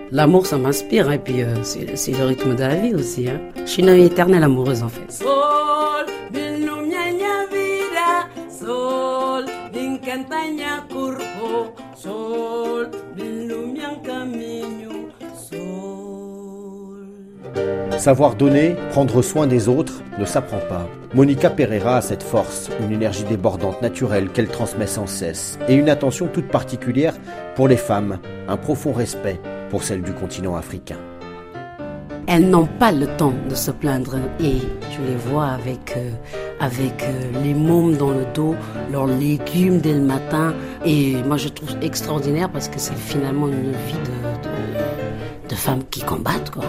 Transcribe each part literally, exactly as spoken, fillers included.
L'amour, ça m'inspire, et puis euh, c'est, c'est le rythme de la vie aussi. Hein. Je suis une éternelle amoureuse, en fait. Sol, bilumyanya vida, sol, d'incantanya curvo, sol, bilumyan caminho, sol. Savoir donner, prendre soin des autres, ne s'apprend pas. Monica Pereira a cette force, une énergie débordante naturelle qu'elle transmet sans cesse, et une attention toute particulière pour les femmes, un profond respect pour celles du continent africain. Elles n'ont pas le temps de se plaindre et je les vois avec, euh, avec euh, les mômes dans le dos, leurs légumes dès le matin. Et moi je trouve extraordinaire parce que c'est finalement une vie de, de, de femmes qui combattent, quoi.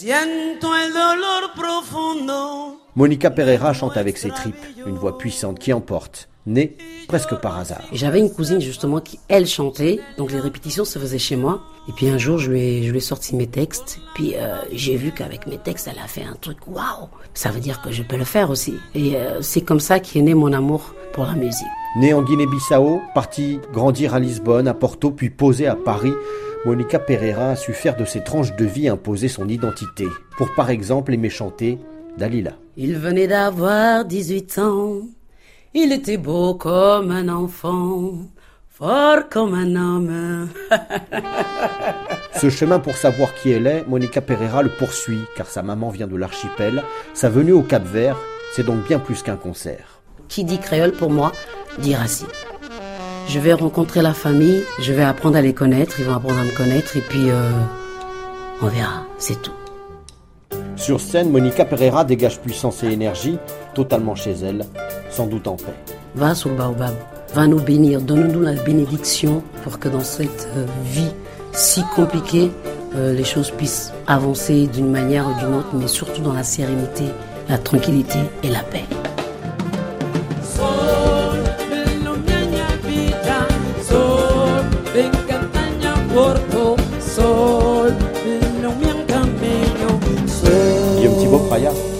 Monica Pereira chante avec ses tripes, une voix puissante qui emporte, née presque par hasard. Et j'avais une cousine justement qui, elle, chantait, donc les répétitions se faisaient chez moi. Et puis un jour, je lui ai, je lui ai sorti mes textes, puis euh, j'ai vu qu'avec mes textes, elle a fait un truc waouh. Ça veut dire que je peux le faire aussi. Et euh, c'est comme ça qu'est né mon amour pour la musique. Née en Guinée-Bissau, partie grandir à Lisbonne, à Porto, puis posée à Paris, Monica Pereira a su faire de ses tranches de vie imposer son identité. Pour par exemple aimer chanter Dalila. Il venait d'avoir dix-huit ans, il était beau comme un enfant, fort comme un homme. Ce chemin pour savoir qui elle est, Monica Pereira le poursuit, car sa maman vient de l'archipel. Sa venue au Cap-Vert, c'est donc bien plus qu'un concert. Qui dit créole pour moi, dit racine. Je vais rencontrer la famille, je vais apprendre à les connaître, ils vont apprendre à me connaître, et puis euh, on verra, c'est tout. Sur scène, Monica Pereira dégage puissance et énergie, totalement chez elle, sans doute en paix. Va sous le baobab, va nous bénir, donne-nous la bénédiction pour que dans cette euh, vie si compliquée, euh, les choses puissent avancer d'une manière ou d'une autre, mais surtout dans la sérénité, la tranquillité et la paix. Sol, bilumyanya vida, sol, d'incantanya curvo, sol, bilumyan caminho, sol. Guillaume Thibault, Praya.